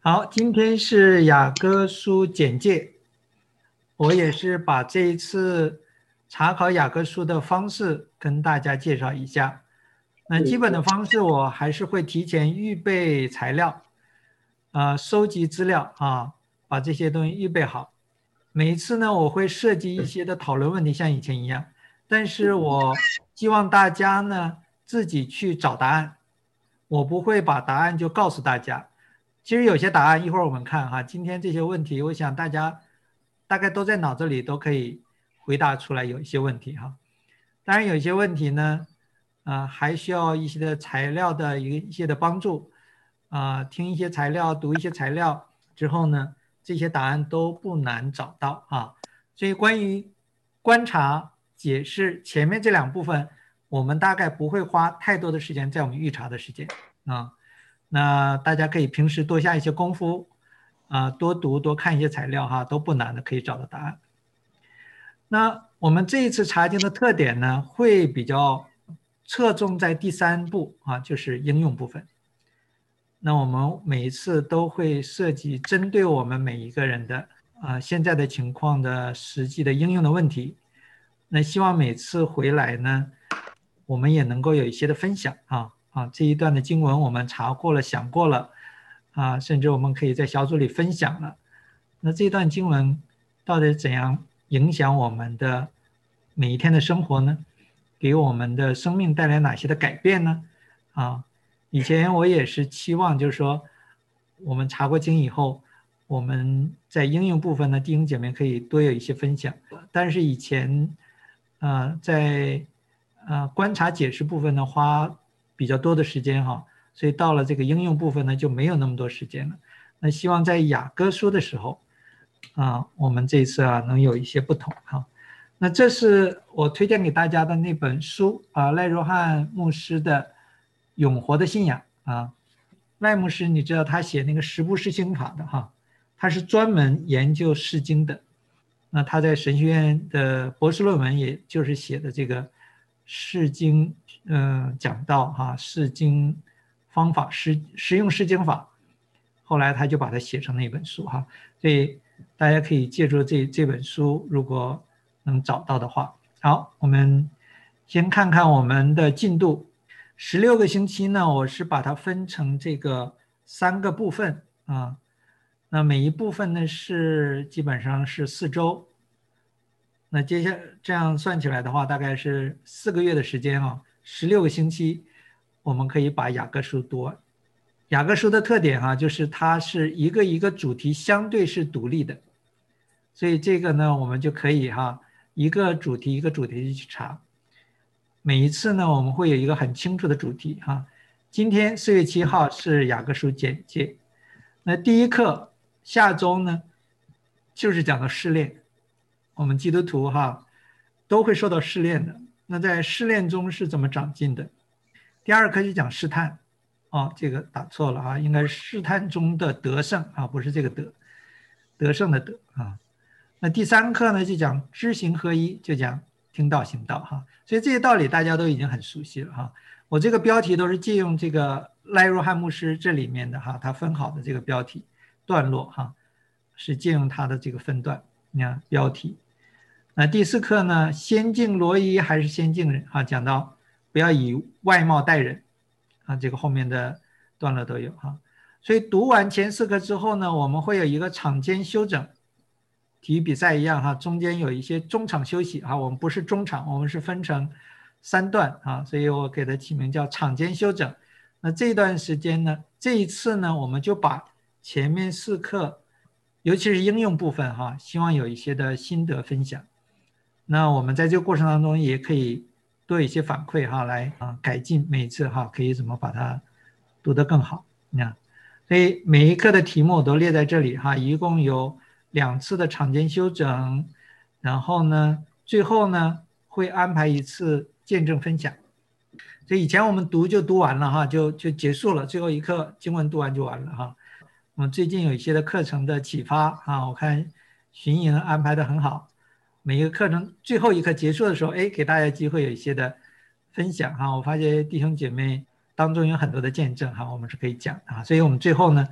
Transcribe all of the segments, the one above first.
好，今天是雅歌书简介，我也是把这一次查考雅歌书的方式跟大家介绍一下。那基本的方式我还是会提前预备材料，收集资料啊，把这些东西预备好。每一次呢，我会设计一些的讨论问题，像以前一样，但是我希望大家呢自己去找答案，我不会把答案就告诉大家。其实有些答案一会儿我们看哈，今天这些问题，我想大家大概都在脑子里都可以回答出来，有一些问题哈。当然有一些问题呢，还需要一些的材料的一些的帮助，听一些材料，读一些材料之后呢，这些答案都不难找到啊。所以关于观察、解释前面这两部分，我们大概不会花太多的时间在我们预查的时间啊。那大家可以平时多下一些功夫，多读多看一些材料哈，都不难的，可以找到答案。那我们这一次查经的特点呢，会比较侧重在第三步啊，就是应用部分。那我们每一次都会涉及针对我们每一个人的现在的情况的实际的应用的问题。那希望每次回来呢，我们也能够有一些的分享这一段的经文我们查过了、想过了甚至我们可以在小组里分享了。那这段经文到底怎样影响我们的每一天的生活呢？给我们的生命带来哪些的改变呢？以前我也是期望，就是说，我们查过经以后，我们在应用部分呢，弟兄姐妹可以多有一些分享。但是以前，在观察解释部分呢，花比较多的时间哈，所以到了这个应用部分呢，就没有那么多时间了。那希望在雅歌书的时候，我们这一次能有一些不同哈。那这是我推荐给大家的那本书赖若汉牧师的《永活的信仰》赖牧师你知道他写那个十部释经法的哈，他是专门研究释经的。那他在神学院的博士论文也就是写的这个释经讲道释经方法实用释经法，后来他就把它写成了一本书哈，所以大家可以借助这本书，如果能找到的话。好，我们先看看我们的进度。16个星期呢，我是把它分成这个3个部分那每一部分呢是基本上是4周。那接下这样算起来的话，大概是4个月的时间16个星期，我们可以把雅各书读完。雅各书的特点就是它是一个一个主题相对是独立的，所以这个呢，我们就可以一个主题一个主题去查。每一次呢，我们会有一个很清楚的主题今天4月7号是雅各书简介，那第一课下周呢，就是讲到试炼。我们基督徒都会受到试炼的，那在试炼中是怎么长进的？第2课就讲试探这个打错了应该是试探中的得胜不是这个得胜的得那第3课呢就讲知行合一，就讲听道行道所以这些道理大家都已经很熟悉了我这个标题都是借用这个赖若汉牧师这里面的他分好的这个标题段落是借用他的这个分段，你看标题。那第4课呢，先敬罗伊还是先敬人讲到不要以外貌待人这个后面的段落都有所以读完前4课之后呢，我们会有一个场间休整，体育比赛一样中间有一些中场休息我们不是中场，我们是分成3段所以我给它起名叫场间休整。那这段时间呢，这一次呢，我们就把前面4课，尤其是应用部分希望有一些的心得分享。那我们在这个过程当中也可以多一些反馈来改进每一次可以怎么把它读得更好。所以每一课的题目我都列在这里一共有2次的场间休整，然后呢最后呢会安排1次见证分享。所以以前我们读就读完了就结束了，最后一课经文读完就完了我们最近有一些的课程的启发我看巡营安排的很好，每一个课程最后一课结束的时候给大家机会有一些的分享我发现弟兄姐妹当中有很多的见证我们是可以讲的所以我们最后呢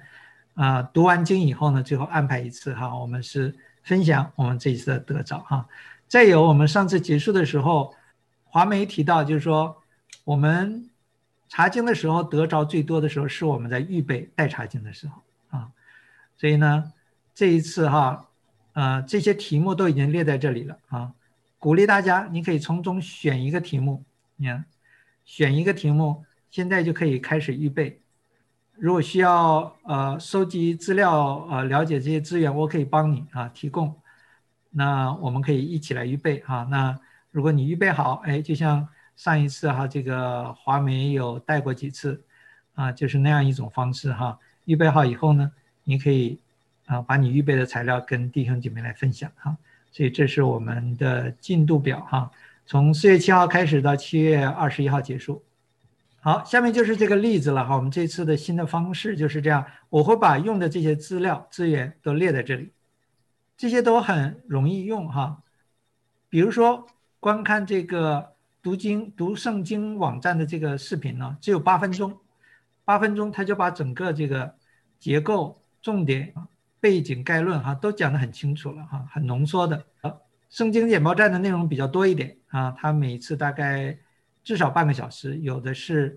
读完经以后呢，最后安排一次哈，我们是分享我们这一次的得着哈。再有，我们上次结束的时候，华梅提到就是说，我们查经的时候得着最多的时候是我们在预备带查经的时候啊。所以呢，这一次哈，这些题目都已经列在这里了啊，鼓励大家，你可以从中选一个题目，你看，选一个题目，现在就可以开始预备。如果需要收集资料了解这些资源，我可以帮你提供。那我们可以一起来预备哈。那如果你预备好，哎，就像上一次哈，这个华梅有带过几次就是那样一种方式哈。预备好以后呢，你可以把你预备的材料跟弟兄姐妹来分享哈。所以这是我们的进度表哈，从4月7号开始到7月21号结束。好，下面就是这个例子了哈。我们这次的新的方式就是这样，我会把用的这些资料资源都列在这里，这些都很容易用哈。比如说，观看这个读圣经网站的这个视频呢，只有8分钟，8分钟他就把整个这个结构、重点、背景概论都讲得很清楚了哈，很浓缩的。圣经简报站的内容比较多一点它每次大概至少半个小时，有的是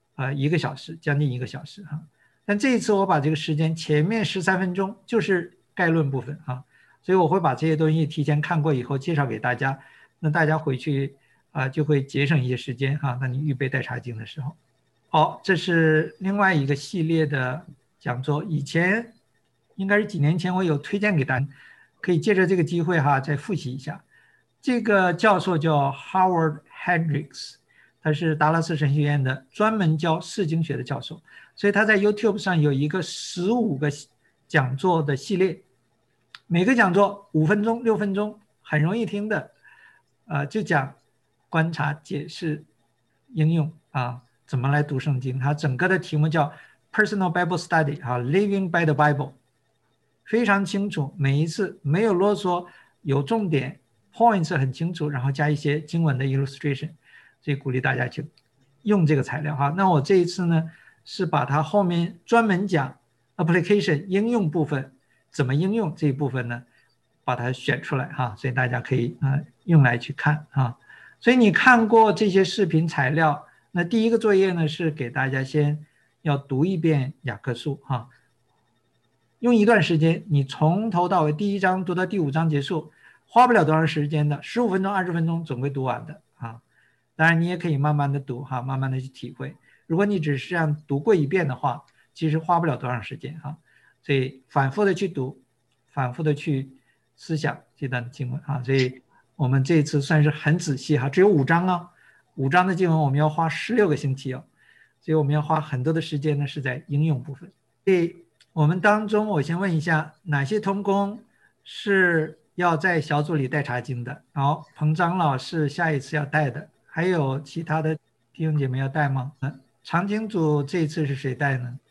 1个小时，将近1个小时但这一次我把这个时间前面13分钟就是概论部分所以我会把这些东西提前看过以后介绍给大家，那大家回去就会节省一些时间那你预备带查经的时候。好，这是另外一个系列的讲座，以前应该是几年前我有推荐给大家，可以借着这个机会再复习一下。这个教授叫 Howard Hendricks， 他是达拉斯神学院的专门教释经学的教授，所以他在 YouTube 上有一个15个讲座的系列，每个讲座5分钟、6分钟，很容易听的，就讲观察、解释、应用怎么来读圣经。它整个的题目叫 Personal Bible Study Living by the Bible， 非常清楚，每一次没有啰嗦，有重点 ，points 很清楚，然后加一些经文的 illustration， 所以鼓励大家去用这个材料那我这一次呢，是把它后面专门讲 application 应用部分怎么应用这一部分呢，把它选出来所以大家可以用来去看所以你看过这些视频材料，那第一个作业呢是给大家先要读一遍雅各书用一段时间，你从头到尾第1章读到第5章结束，花不了多长时间的，15分钟、20分钟总会读完的当然你也可以慢慢的读慢慢的去体会。如果你只是这样读过一遍的话，其实花不了多长时间所以反复的去读，反复的去思想这段经文所以我们这一次算是很仔细只有5章5章的经文我们要花16个星期所以我们要花很多的时间呢是在应用部分。所以我们当中我先问一下，哪些同工是要在小组里带查经的？好，彭长老是下一次要带的，还有其他的弟兄姐妹要带吗？长经组这一次是谁带呢？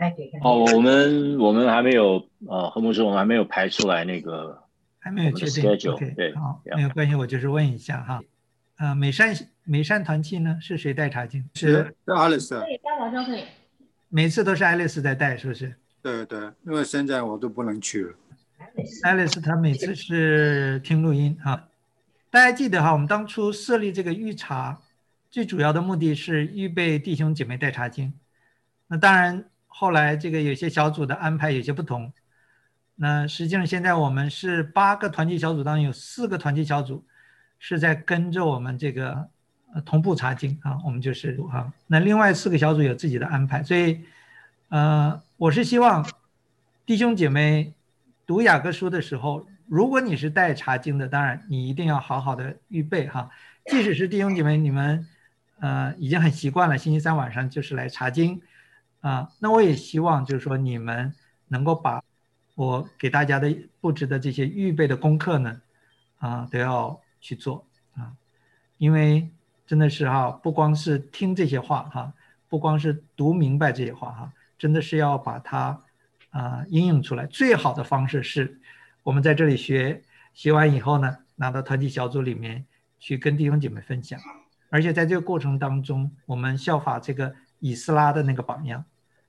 我们还没有何牧师，我们还没有排出来那个还没有确定。OK， 对， 好，没有关系，我就是问一下美善团契呢是谁带查经？ 是爱丽丝， 每次都是爱丽丝在带，是不是？ 对对，因为现在我都不能去了。 爱丽丝她每次是听录音大家记得我们当初设立这个预查，最主要的目的是预备弟兄姐妹带查经。那当然后来这个有些小组的安排有些不同，那实际上现在我们是8个团契小组当中有4个团契小组是在跟着我们这个同步查经我们就是那另外4个小组有自己的安排。所以我是希望弟兄姐妹读雅各书的时候，如果你是带查经的，当然你一定要好好的预备即使是弟兄姐妹你们已经很习惯了星期3晚上就是来查经那我也希望就是说你们能够把我给大家的布置的这些预备的功课呢都要去做因为真的是不光是听这些话不光是读明白这些话真的是要把它应用出来。最好的方式是我们在这里学完以后呢，拿到团体小组里面去跟弟兄姐妹分享，而且在这个过程当中我们效法这个以斯拉的那个榜样，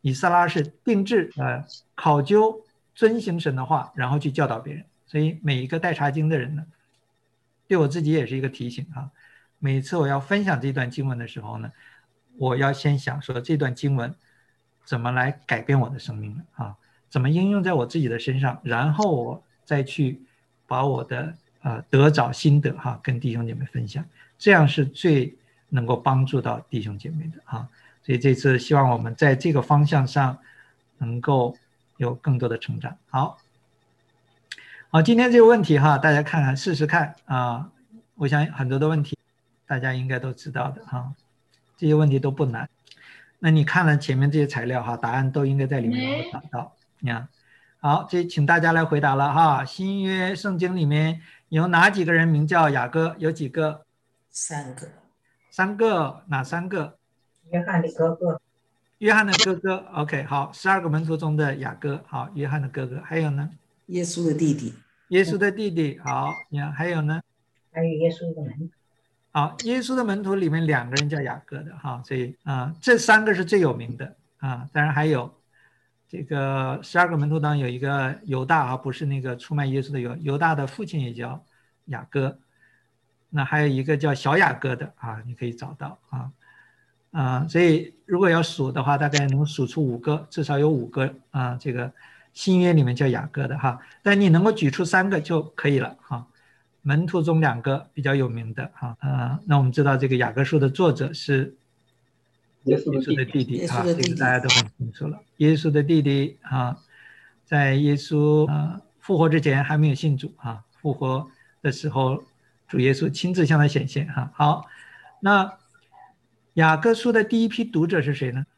以斯拉是定制考究遵行神的话，然后去教导别人。所以每一个带查经的人呢，对我自己也是一个提醒啊。每次我要分享这段经文的时候呢，我要先想说这段经文怎么来改变我的生命啊，怎么应用在我自己的身上，然后我再去把我的得着心得跟弟兄姐妹分享，这样是最能够帮助到弟兄姐妹的啊。所以这次希望我们在这个方向上能够有更多的成长。好，今天这个问题大家看看试试看啊。我想很多的问题大家应该都知道的这些问题都不难。那你看了前面这些材料答案都应该在里面能够找到。你看，好，这请大家来回答了新约圣经里面有哪几个人名叫雅各？有几个？3个。3个？哪3个？ 约翰的哥哥。 约翰的哥哥。OK， 好，12个门徒中的雅各，好，约翰的哥哥。还有呢？ 耶稣的弟弟。 耶稣的弟弟。好，你看还有呢？ 还有耶稣的门徒。 好，耶稣的门徒里面2个人叫雅各的所以这3个是最有名的当然还有这个12个门徒当中有一个犹大不是那个出卖耶稣的犹大的父亲也叫雅各。那还有一个叫小雅各的你可以找到所以如果要数的话，大概能数出5个，至少有5个这个新约里面叫雅各的但你能够举出3个就可以了门徒中2个比较有名的那我们知道这个雅各书的作者是耶稣的弟弟这个大家都很清楚了。耶稣的弟弟在耶稣复活之前还没有信主复活的时候主耶稣亲自向他显现好，那雅各书的第一批读者是谁呢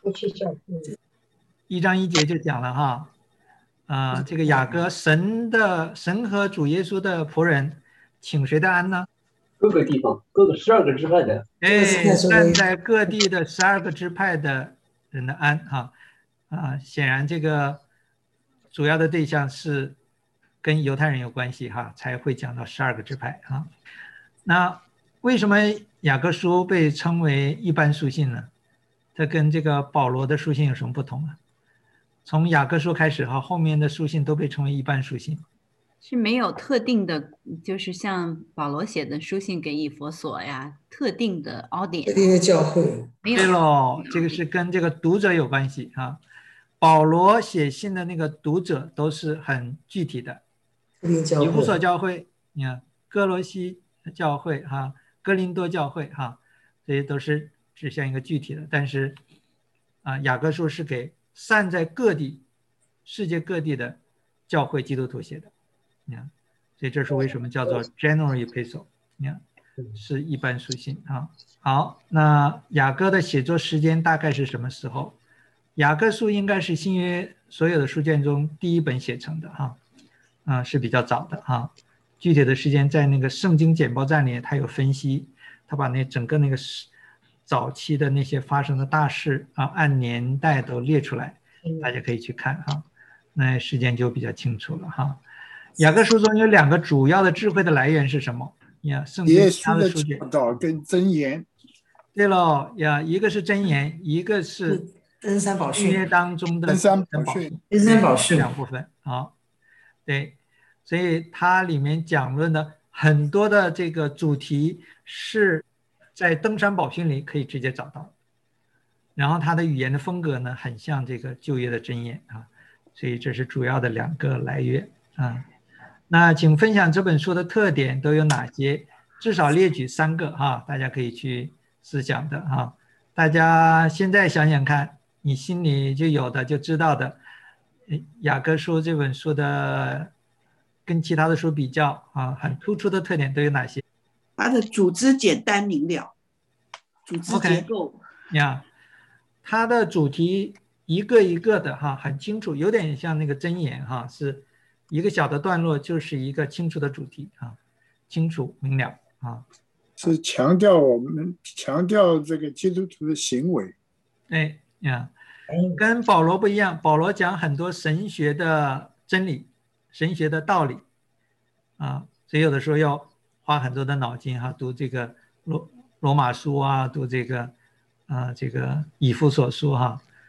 ？1章1节就讲了这个雅各神和主耶稣的仆人，请谁的安呢？ 各个地方，各个12个支派的。 站在各地的12个支派的人的安显然这个主要的对象是跟犹太人有关系才会讲到12个支派那为什么雅各书被称为一般书信呢？它跟这个保罗的书信有什么不同呢？从雅各书开始后面的书信都被称为一般书信， 是没有特定的，就是像保罗写的书信给以弗所呀，特定的 audience， 特定的教会。 对喽，这个是跟这个读者有关系保罗写信的那个读者都是很具体的，以弗所教会，你看哥罗西教会哥林多教会这些都是指向一个具体的，但是雅各书是给散在各地世界各地的教会基督徒写的，你看，所以这是为什么叫做 general epistle， 你看是一般书信好，那雅各的写作时间大概是什么时候？雅各书应该是新约所有的书卷中第一本写成的是比较早的具体的时间在那个圣经简报站里他有分析，他把那整个那个早期的那些发生的大事按年代都列出来，大家可以去看那时间就比较清楚了雅各书中有2个主要的智慧的来源是什么？圣经其他的书卷， 耶稣的教导跟箴言。 对喽一个是箴言，一个是登山宝训， 新约当中的登山宝训 2部分对，所以它里面讲论的很多的这个主题是在登山宝训里可以直接找到，然后它的语言的风格呢很像这个旧约的箴言所以这是主要的2个来源那请分享这本书的特点都有哪些？至少列举3个大家可以去思想的大家现在想想看，你心里就有的就知道的雅各书这本书的跟其他的书比较很突出的特点都有哪些？ 它的组织简单明了，组织结构它的主题一个一个的很清楚，有点像那个箴言是一个小的段落就是一个清楚的主题清楚明了是强调这个基督徒的行为。 对跟保罗不一样，保罗讲很多神学的真理，神学的道理所以有的时候要花很多的脑筋读这个罗马书读这个以弗所书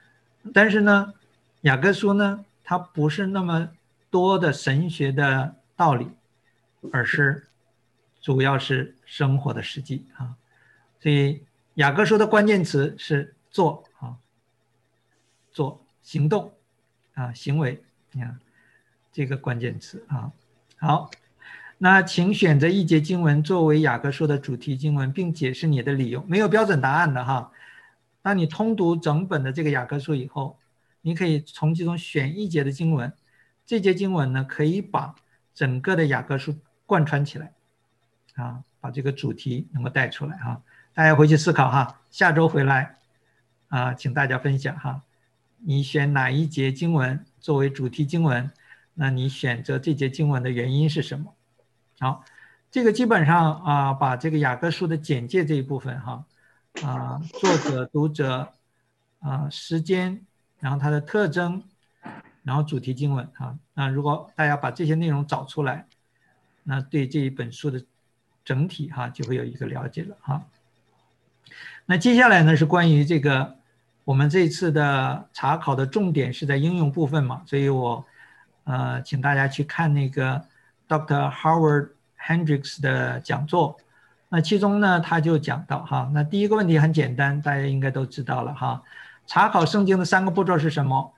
但是呢，雅各书呢，它不是那么多的神学的道理，而是主要是生活的实际啊。所以雅各书的关键词是做啊，做行动啊，行为啊，这个关键词啊。好，那请选择一节经文作为雅各书的主题经文，并解释你的理由。没有标准答案的哈。当你通读整本的这个雅各书以后，你可以从其中选一节的经文，这节经文呢可以把整个的雅各书贯穿起来啊，把这个主题能够带出来哈。大家回去思考哈，下周回来啊，请大家分享哈，你选哪一节经文作为主题经文？那你选择这节经文的原因是什么？好，这个基本上啊，把这个雅各书的简介这一部分哈。作者、读者、时间，然后它的特征，然后主题经文啊。那如果大家把这些内容找出来，那对这一本书的整体哈就会有一个了解了哈。那接下来呢是关于这个我们这次的查考的重点是在应用部分嘛，所以我请大家去看那个 Dr. Howard Hendricks 的讲座。那其中呢，他就讲到哈，那第一个问题很简单，大家应该都知道了哈。查考圣经的3个步骤是什么？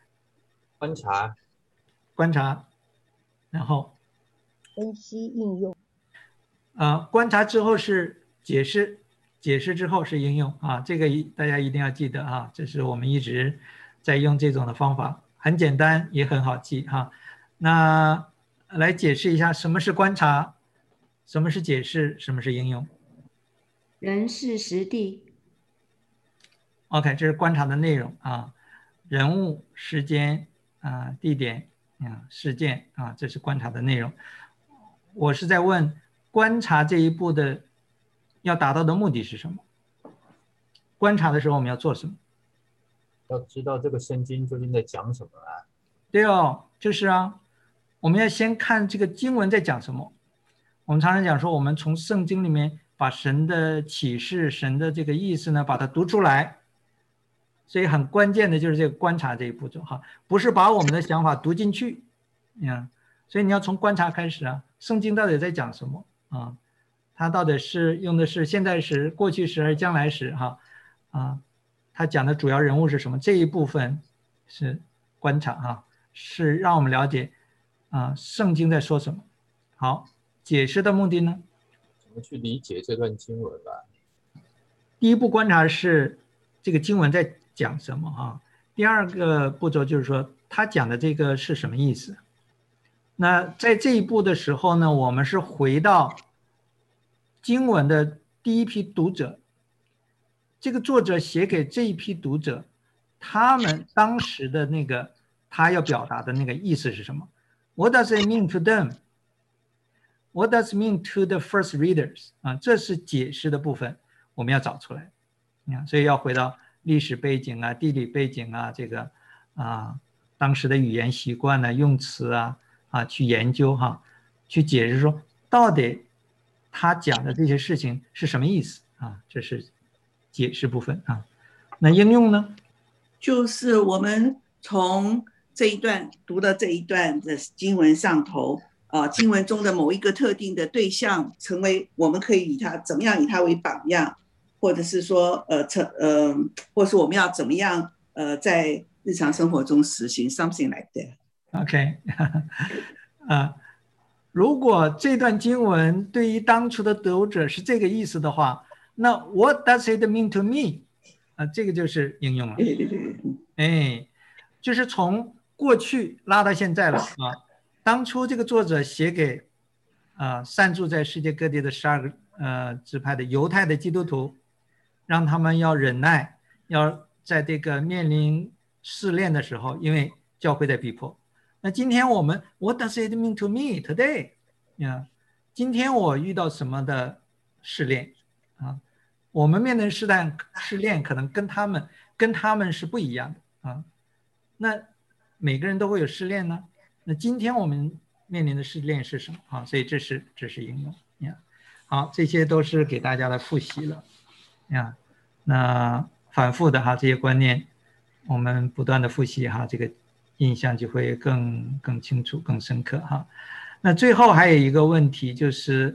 观察，然后分析应用。 观察之后是解释，解释之后是应用啊，这个大家一定要记得啊，这是我们一直在用这种的方法，很简单也很好记哈。那来解释一下什么是观察，什么是解释，什么是应用。 人事时地 OK， 这是观察的内容啊，人物、时间地点事件这是观察的内容。我是在问观察这一步的要达到的目的是什么？观察的时候我们要做什么？ 要知道这个圣经究竟在讲什么啊？ 对哦，就是啊，我们要先看这个经文在讲什么。我们常常讲说，我们从圣经里面把神的启示、神的这个意思呢，把它读出来。所以很关键的就是这个观察这一步骤哈，不是把我们的想法读进去，所以你要从观察开始啊。圣经到底在讲什么啊？它到底是用的是现在时、过去时还是将来时哈？它讲的主要人物是什么？这一部分是观察哈，是让我们了解圣经在说什么。好，解释的目的呢？ 怎么去理解这段经文吧？ 第一步观察是这个经文在讲什么啊？第二个步骤就是说他讲的这个是什么意思？那在这一步的时候呢，我们是回到经文的第一批读者，这个作者写给这一批读者，他们当时的那个他要表达的那个意思是什么？ What does it mean to them? What does it mean to the first readers? 这是解释的部分，我们要找出来。所以要回到历史背景地理背景这个当时的语言习惯用词去研究去解释说到底他讲的这些事情是什么意思这是解释部分那应用呢？ 就是我们从这一段读的这一段的经文上头经文中的某一个特定的对象，成为我们可以以他怎么样以他为榜样。或者是说或是我们要怎么样在日常生活中实行 something like that。OK， 如果这段经文对于当初的读者是这个意思的话，那 What does it mean to me？ 这个就是应用了。就是从过去拉到现在了当初这个作者写给散住在世界各地的12个支派的犹太的基督徒。让他们要忍耐，要在这个面临试炼的时候，因为教会在逼迫。那今天我们 What does it mean to me today？ 今天我遇到什么的试炼我们面对试炼可能跟他们是不一样的那每个人都会有试炼呢。那今天我们面临的试炼是什么所以这是应用好，这些都是给大家的复习了。那反复的这些观念我们不断的复习哈，这个印象就会更清楚、更深刻哈。那最后还有一个问题就是，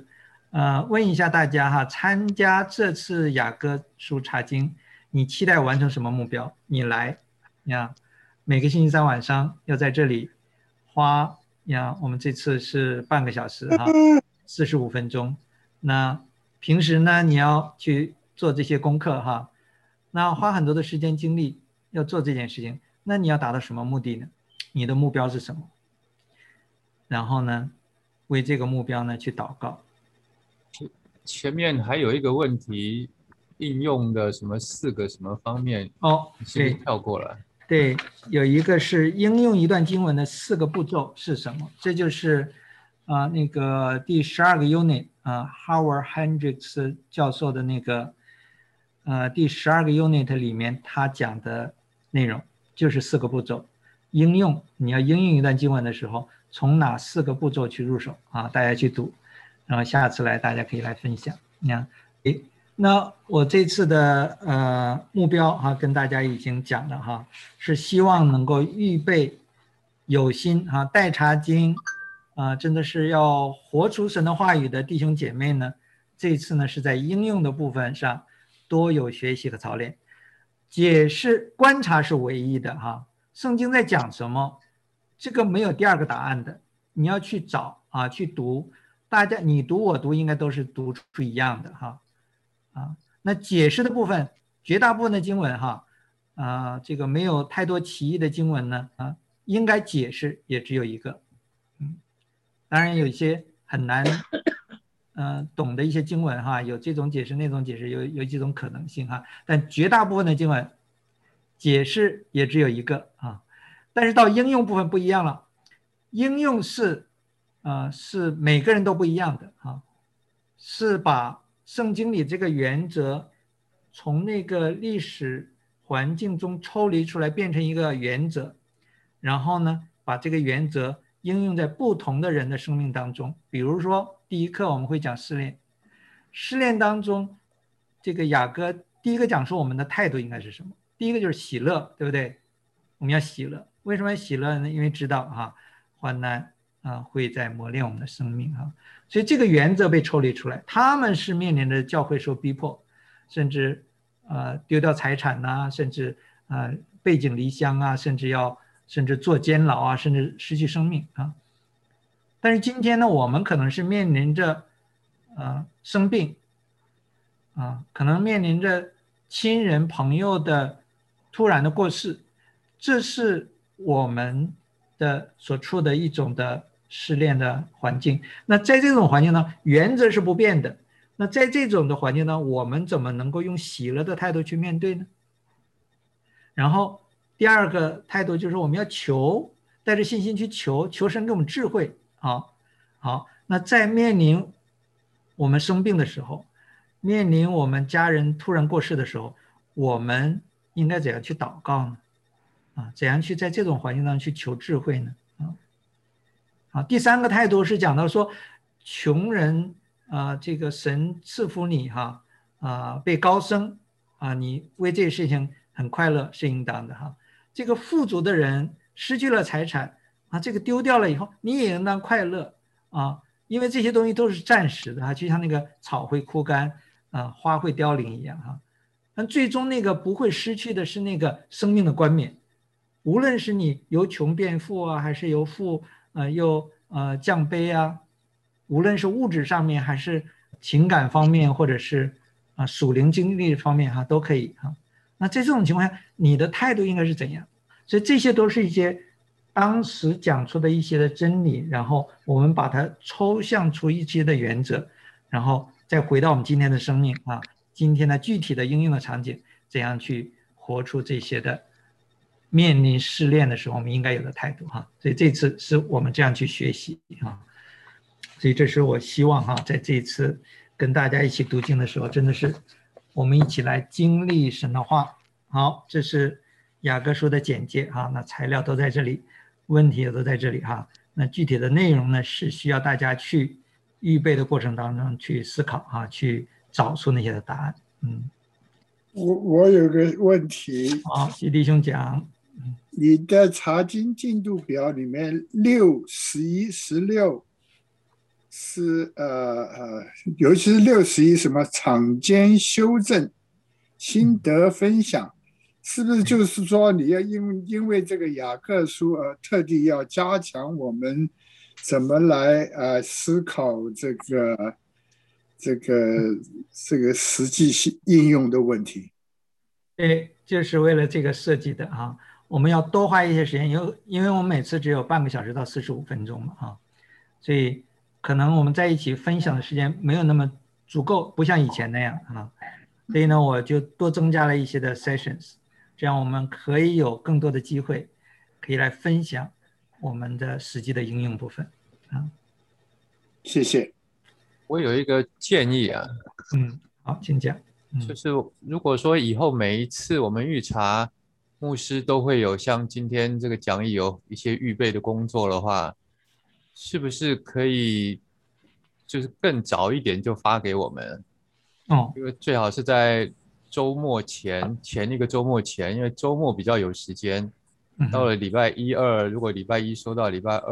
问一下大家哈，参加这次雅各书查经，你期待完成什么目标？你来呀，每个星期三晚上要在这里花呀，我们这次是半个小时哈，45分钟。那平时呢，你要去做这些功课哈，那花很多的时间精力要做这件事情，那你要达到什么目的呢？你的目标是什么？然后呢，为这个目标呢去祷告。 前面还有一个问题，应用的什么4个什么方面？ 哦， 你是不是跳过了？ 对，有一个是应用一段经文的4个步骤是什么？这就是那个第12个 unit Howard Hendricks 教授的那个第12个 unit 里面他讲的内容就是4个步骤。应用，你要应用一段经文的时候，从哪4个步骤去入手啊？大家去读，然后下次来大家可以来分享。那我这次的目标跟大家已经讲了哈，是希望能够预备有心带查经真的是要活出神的话语的弟兄姐妹呢，这次呢是在应用的部分上多有学习和操练。解释观察是唯一的哈，圣经在讲什么，这个没有第2个答案的，你要去找去读，大家你读我读应该都是读出一样的哈。那解释的部分，绝大部分的经文这个没有太多歧义的经文呢应该解释也只有一个。当然有一些很难懂的一些经文有这种解释那种解释，有几种可能性但绝大部分的经文解释也只有一个但是到应用部分不一样了，应用是每个人都不一样的是把圣经里这个原则从那个历史环境中抽离出来，变成一个原则，然后呢把这个原则应用在不同的人的生命当中。比如说第1课我们会讲试炼，试炼当中这个雅各第1个讲说我们的态度应该是什么，第1个就是喜乐，对不对？我们要喜乐，为什么要喜乐呢？因为知道患难会在磨练我们的生命所以这个原则被抽离出来，他们是面临着教会受逼迫，甚至丢掉财产甚至背井离乡甚至坐监牢甚至失去生命但是今天呢，我们可能是面临着生病可能面临着亲人朋友的突然的过世，这是我们的所处的一种的试炼的环境。那在这种环境呢，原则是不变的，那在这种的环境呢，我们怎么能够用喜乐的态度去面对呢？然后第2个态度就是我们要求，带着信心去求神给我们智慧好，那在面临我们生病的时候，面临我们家人突然过世的时候，我们应该怎样去祷告呢？怎样去在这种环境当中去求智慧呢？第3个态度是讲到说，穷人这个神赐福你被高升你为这个事情很快乐是应当的这个富足的人失去了财产这个丢掉了以后，你也应当快乐因为这些东西都是暂时的就像那个草会枯干花会凋零一样但最终那个不会失去的是那个生命的冠冕。无论是你由穷变富还是由富又降卑无论是物质上面还是情感方面，或者是属灵经历方面都可以那在这种情况下，你的态度应该是怎样？所以这些都是一些当时讲出的一些的真理，然后我们把它抽象出一些的原则，然后再回到我们今天的生命今天的具体的应用的场景，怎样去活出这些的面临试炼的时候我们应该有的态度所以这次是我们这样去学习所以这是我希望在这一次跟大家一起读经的时候，真的是我们一起来经历神的话。好，这是雅各书的简介那材料都在这里，问题也都在这里那具体的内容呢，是需要大家去预备的过程当中去思考去找出那些的答案我有个问题， 好，徐弟兄讲。 你的查经进度表里面6、11、16是尤其是6、11什么场间修正、心得分享，是不是就是说你要因为这个雅各书特地要加强我们怎么来思考这个实际应用的问题？ 对，就是为了这个设计的啊。我们要多花一些时间，因为我们每次只有半个小时到45分钟嘛啊，所以可能我们在一起分享的时间没有那么足够，不像以前那样啊。所以呢，我就多增加了一些的 sessions， 这样我们可以有更多的机会，可以来分享我们的实际的应用部分啊。 谢谢。 我有一个建议啊， 好，请讲。 就是如果说以后每一次我们预查，牧师都会有像今天这个讲义有一些预备的工作的话，是不是可以就是更早一点就发给我们？因为最好是在周末前一个周末前，因为周末比较有时间。到了礼拜1、2，如果礼拜1收到，礼拜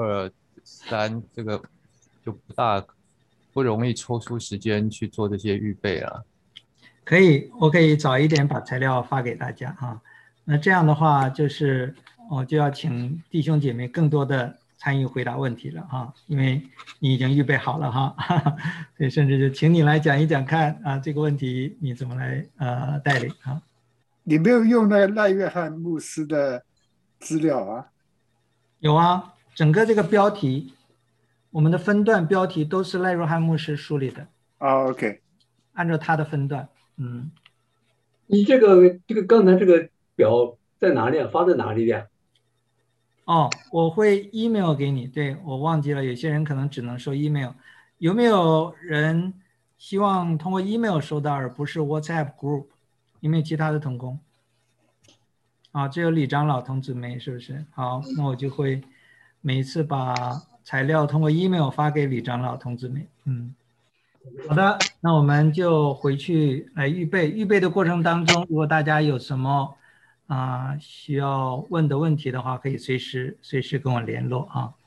2、3这个就不容易抽出时间去做这些预备了。 可以，我可以早一点把材料发给大家啊。那这样的话，就是我就要请弟兄姐妹更多的参与回答问题了啊，因为你已经预备好了哈，所以甚至就请你来讲一讲看啊，这个问题你怎么来带领啊？ 你没有用那个赖约翰牧师的资料啊？ 有啊，整个这个标题，我们的分段标题都是赖约翰牧师梳理的。 OK， 按照他的分段。 你这个刚才这个表在哪里啊？发在哪里的？ 我会 email 给你。对，我忘记了，有些人可能只能收 email。有没有人希望通过 email 收到，而不是 WhatsApp group？ 有没有其他的同工？只有李长老同姊妹是不是？好，那我就会每一次把材料通过 email 发给李长老同姊妹。好的，那我们就回去来预备。预备的过程当中，如果大家有什么需要问的问题的话，可以随时跟我联络啊。